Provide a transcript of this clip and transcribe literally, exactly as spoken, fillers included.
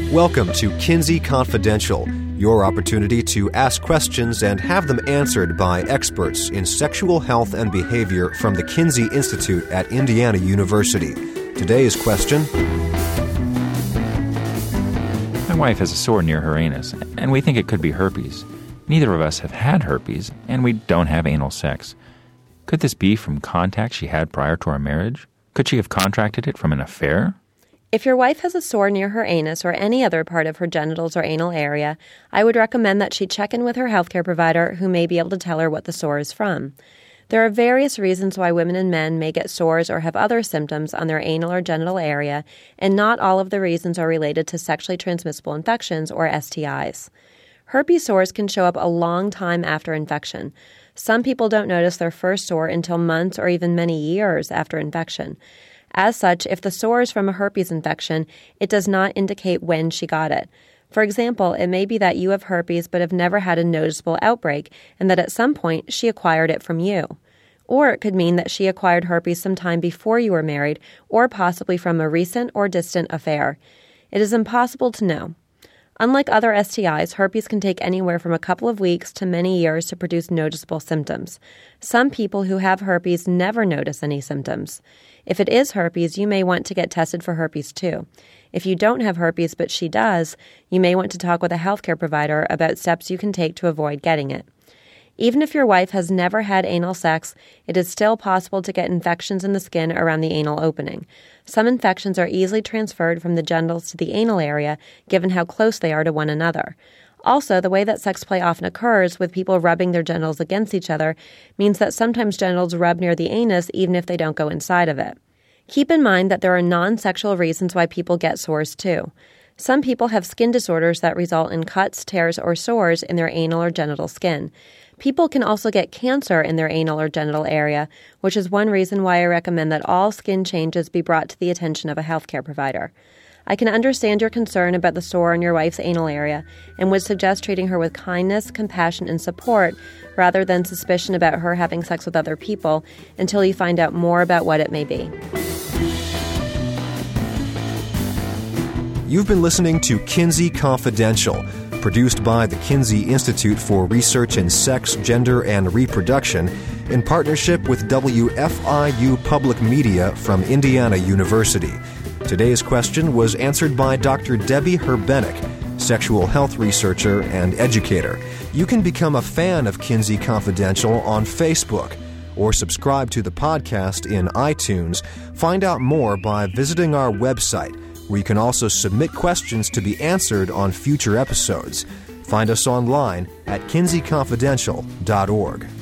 Welcome to Kinsey Confidential, your opportunity to ask questions and have them answered by experts in sexual health and behavior from the Kinsey Institute at Indiana University. Today's question: My wife has a sore near her anus, and we think it could be herpes. Neither of us have had herpes, and we don't have anal sex. Could this be from contact she had prior to our marriage? Could she have contracted it from an affair? If your wife has a sore near her anus or any other part of her genitals or anal area, I would recommend that she check in with her healthcare provider, who may be able to tell her what the sore is from. There are various reasons why women and men may get sores or have other symptoms on their anal or genital area, and not all of the reasons are related to sexually transmissible infections or S T Is. Herpes sores can show up a long time after infection. Some people don't notice their first sore until months or even many years after infection. As such, if the sore is from a herpes infection, it does not indicate when she got it. For example, it may be that you have herpes but have never had a noticeable outbreak, and that at some point she acquired it from you. Or it could mean that she acquired herpes sometime before you were married, or possibly from a recent or distant affair. It is impossible to know. Unlike other S T Is, herpes can take anywhere from a couple of weeks to many years to produce noticeable symptoms. Some people who have herpes never notice any symptoms. If it is herpes, you may want to get tested for herpes too. If you don't have herpes but she does, you may want to talk with a healthcare provider about steps you can take to avoid getting it. Even if your wife has never had anal sex, it is still possible to get infections in the skin around the anal opening. Some infections are easily transferred from the genitals to the anal area, given how close they are to one another. Also, the way that sex play often occurs, with people rubbing their genitals against each other, means that sometimes genitals rub near the anus even if they don't go inside of it. Keep in mind that there are non-sexual reasons why people get sores too. Some people have skin disorders that result in cuts, tears, or sores in their anal or genital skin. People can also get cancer in their anal or genital area, which is one reason why I recommend that all skin changes be brought to the attention of a healthcare provider. I can understand your concern about the sore in your wife's anal area and would suggest treating her with kindness, compassion, and support rather than suspicion about her having sex with other people until you find out more about what it may be. You've been listening to Kinsey Confidential, produced by the Kinsey Institute for Research in Sex, Gender, and Reproduction in partnership with W F I U Public Media from Indiana University. Today's question was answered by Doctor Debbie Herbenek, sexual health researcher and educator. You can become a fan of Kinsey Confidential on Facebook or subscribe to the podcast in iTunes. Find out more by visiting our website, where you can also submit questions to be answered on future episodes. Find us online at kinsey confidential dot org.